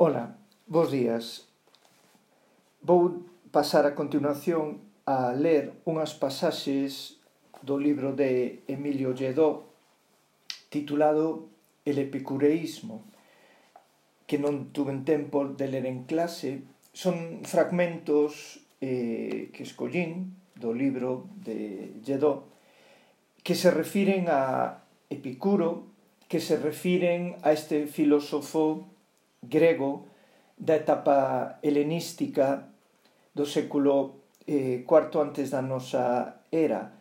Ola, bos días. Vou pasar a continuación a ler unhas pasaxes do libro de Emilio Lledó titulado El epicureísmo, que non tuve tempo de ler en clase. Son fragmentos que escollín do libro de Lledó que se refiren a Epicuro, que se refiren a este filósofo grego da etapa helenística do século IV antes da nosa era.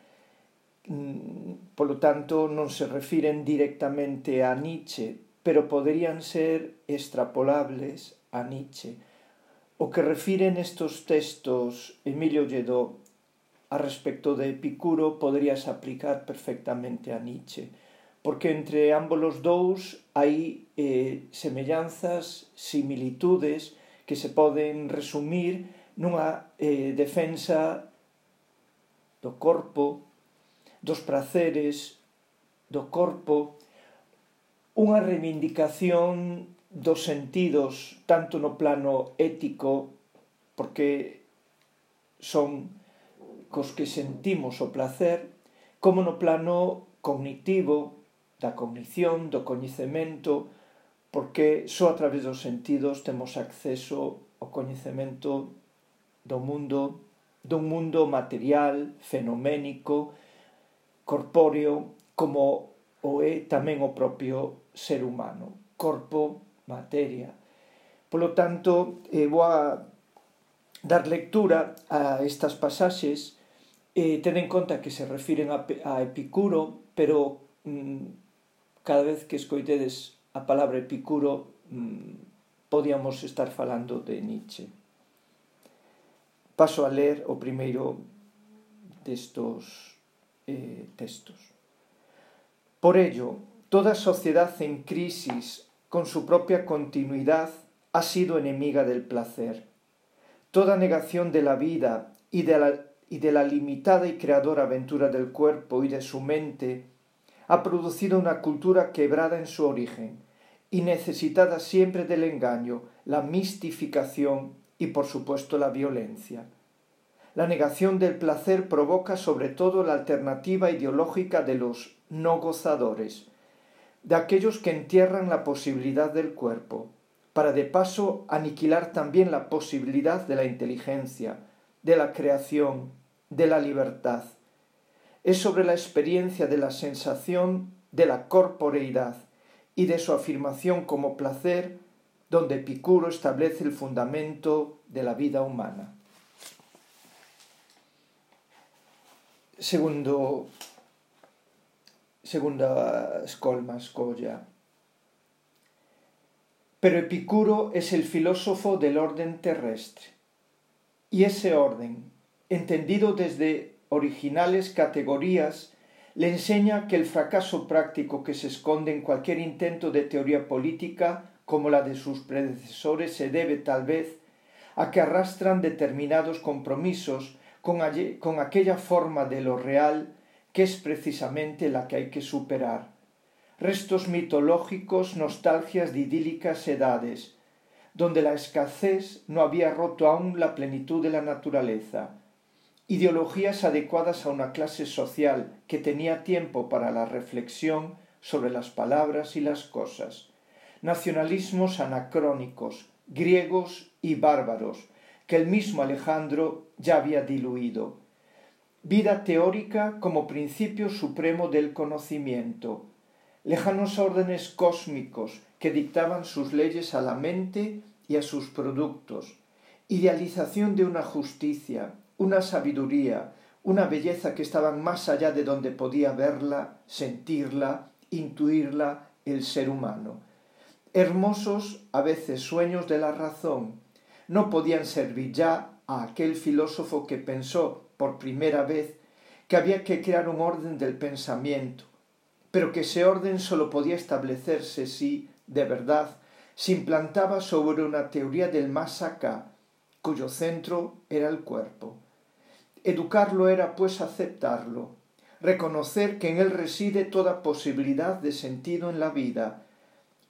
Polo tanto, non se refiren directamente a Nietzsche, pero poderían ser extrapolables a Nietzsche. O que refiren estos textos Emilio Lledó a respecto de Epicuro poderíase aplicar perfectamente a Nietzsche, porque entre ambos os dous hai semellanzas, similitudes que se poden resumir nunha defensa do corpo, dos praceres do corpo, unha reivindicación dos sentidos tanto no plano ético, porque son cos que sentimos o placer, como no plano cognitivo, da cognición, do coñecemento, porque só a través dos sentidos temos acceso ao coñecemento dun mundo material, fenoménico, corpóreo, como o é tamén o propio ser humano, corpo, materia. Polo tanto, vou a dar lectura a estas pasaxes. Ten en conta que se refiren a Epicuro, pero cada vez que escoitedes a palabra Epicuro podíamos estar falando de Nietzsche. Paso a ler o primeiro destos textos. Por ello, toda sociedad en crisis con su propia continuidad ha sido enemiga del placer. Toda negación de la vida y de la limitada y creadora aventura del cuerpo y de su mente ha producido una cultura quebrada en su origen y necesitada siempre del engaño, la mistificación y, por supuesto, la violencia. La negación del placer provoca sobre todo la alternativa ideológica de los no gozadores, de aquellos que entierran la posibilidad del cuerpo, para de paso aniquilar también la posibilidad de la inteligencia, de la creación, de la libertad. Es sobre la experiencia de la sensación de la corporeidad y de su afirmación como placer donde Epicuro establece el fundamento de la vida humana. Segunda escolla. Pero Epicuro es el filósofo del orden terrestre, y ese orden, entendido desde originales categorías, le enseña que el fracaso práctico que se esconde en cualquier intento de teoría política como la de sus predecesores se debe tal vez a que arrastran determinados compromisos con aquella forma de lo real que es precisamente la que hay que superar. Restos mitológicos, nostalgias de idílicas edades, donde la escasez no había roto aún la plenitud de la naturaleza. Ideologías adecuadas a una clase social que tenía tiempo para la reflexión sobre las palabras y las cosas. Nacionalismos anacrónicos, griegos y bárbaros, que el mismo Alejandro ya había diluido. Vida teórica como principio supremo del conocimiento. Lejanos órdenes cósmicos que dictaban sus leyes a la mente y a sus productos. Idealización de una justicia, una sabiduría, una belleza que estaban más allá de donde podía verla, sentirla, intuirla el ser humano. Hermosos, a veces, sueños de la razón no podían servir ya a aquel filósofo que pensó por primera vez que había que crear un orden del pensamiento, pero que ese orden solo podía establecerse si, de verdad, se implantaba sobre una teoría del más acá, cuyo centro era el cuerpo. Educarlo era, pues, aceptarlo, reconocer que en él reside toda posibilidad de sentido en la vida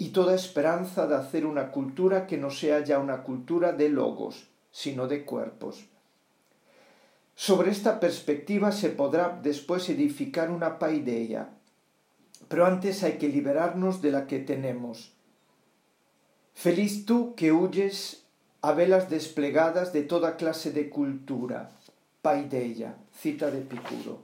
y toda esperanza de hacer una cultura que no sea ya una cultura de logos, sino de cuerpos. Sobre esta perspectiva se podrá después edificar una paideia, pero antes hay que liberarnos de la que tenemos. Feliz tú que huyes a velas desplegadas de toda clase de cultura. Paideia, cita de Epicuro.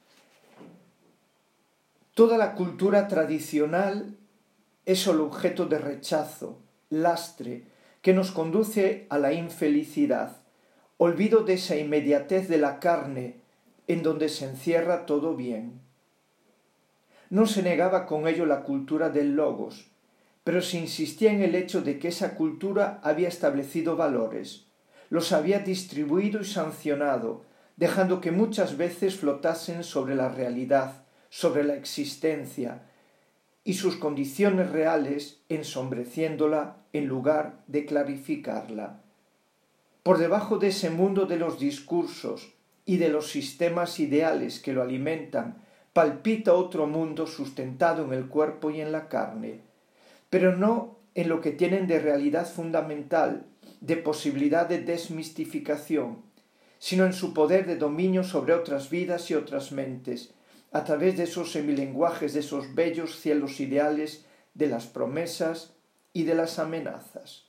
Toda la cultura tradicional es solo objeto de rechazo, lastre, que nos conduce a la infelicidad, olvido de esa inmediatez de la carne en donde se encierra todo bien. No se negaba con ello la cultura del logos, pero se insistía en el hecho de que esa cultura había establecido valores, los había distribuido y sancionado, dejando que muchas veces flotasen sobre la realidad, sobre la existencia, y sus condiciones reales ensombreciéndola en lugar de clarificarla. Por debajo de ese mundo de los discursos y de los sistemas ideales que lo alimentan, palpita otro mundo sustentado en el cuerpo y en la carne, pero no en lo que tienen de realidad fundamental, de posibilidad de desmistificación, sino en su poder de dominio sobre otras vidas y otras mentes, a través de esos semilenguajes, de esos bellos cielos ideales, de las promesas y de las amenazas.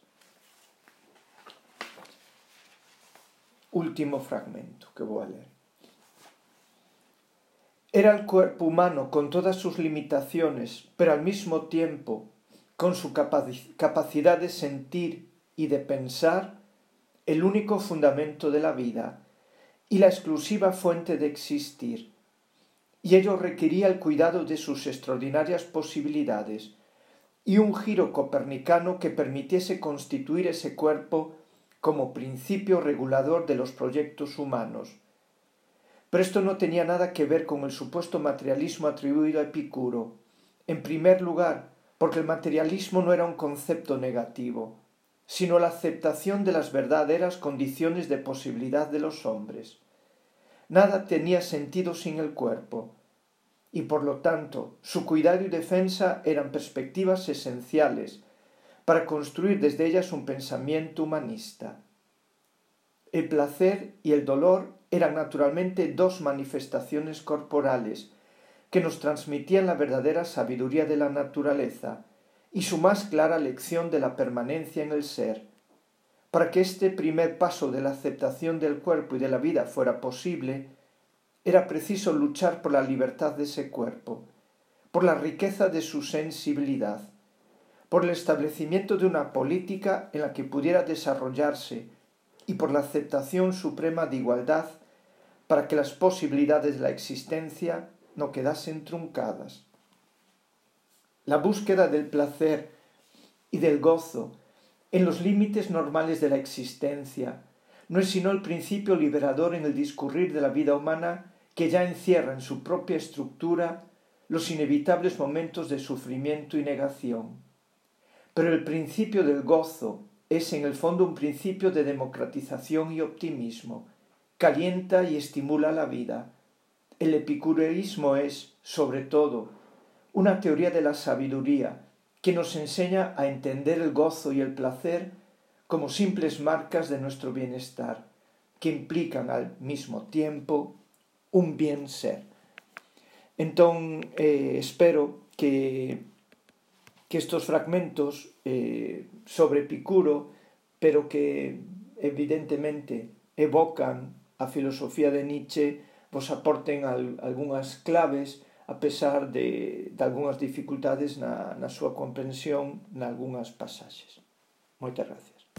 Último fragmento que voy a leer. Era el cuerpo humano con todas sus limitaciones, pero al mismo tiempo con su capacidad de sentir y de pensar, el único fundamento de la vida y la exclusiva fuente de existir, y ello requería el cuidado de sus extraordinarias posibilidades y un giro copernicano que permitiese constituir ese cuerpo como principio regulador de los proyectos humanos. Pero esto no tenía nada que ver con el supuesto materialismo atribuido a Epicuro, en primer lugar, porque el materialismo no era un concepto negativo, sino la aceptación de las verdaderas condiciones de posibilidad de los hombres. Nada tenía sentido sin el cuerpo, y por lo tanto su cuidado y defensa eran perspectivas esenciales para construir desde ellas un pensamiento humanista. El placer y el dolor eran naturalmente dos manifestaciones corporales que nos transmitían la verdadera sabiduría de la naturaleza y su más clara lección de la permanencia en el ser. Para que este primer paso de la aceptación del cuerpo y de la vida fuera posible, era preciso luchar por la libertad de ese cuerpo, por la riqueza de su sensibilidad, por el establecimiento de una política en la que pudiera desarrollarse y por la aceptación suprema de igualdad para que las posibilidades de la existencia no quedasen truncadas. La búsqueda del placer y del gozo en los límites normales de la existencia no es sino el principio liberador en el discurrir de la vida humana que ya encierra en su propia estructura los inevitables momentos de sufrimiento y negación. Pero el principio del gozo es en el fondo un principio de democratización y optimismo, calienta y estimula la vida. El epicureísmo es, sobre todo, una teoría de la sabiduría que nos enseña a entender el gozo y el placer como simples marcas de nuestro bienestar, que implican al mismo tiempo un bien ser. Entón, espero que estos fragmentos sobre Epicuro, pero que evidentemente evocan a filosofía de Nietzsche, vos aporten algunhas claves a pesar de algunhas dificultades na súa comprensión nalgunhas pasaxes. Moitas gracias.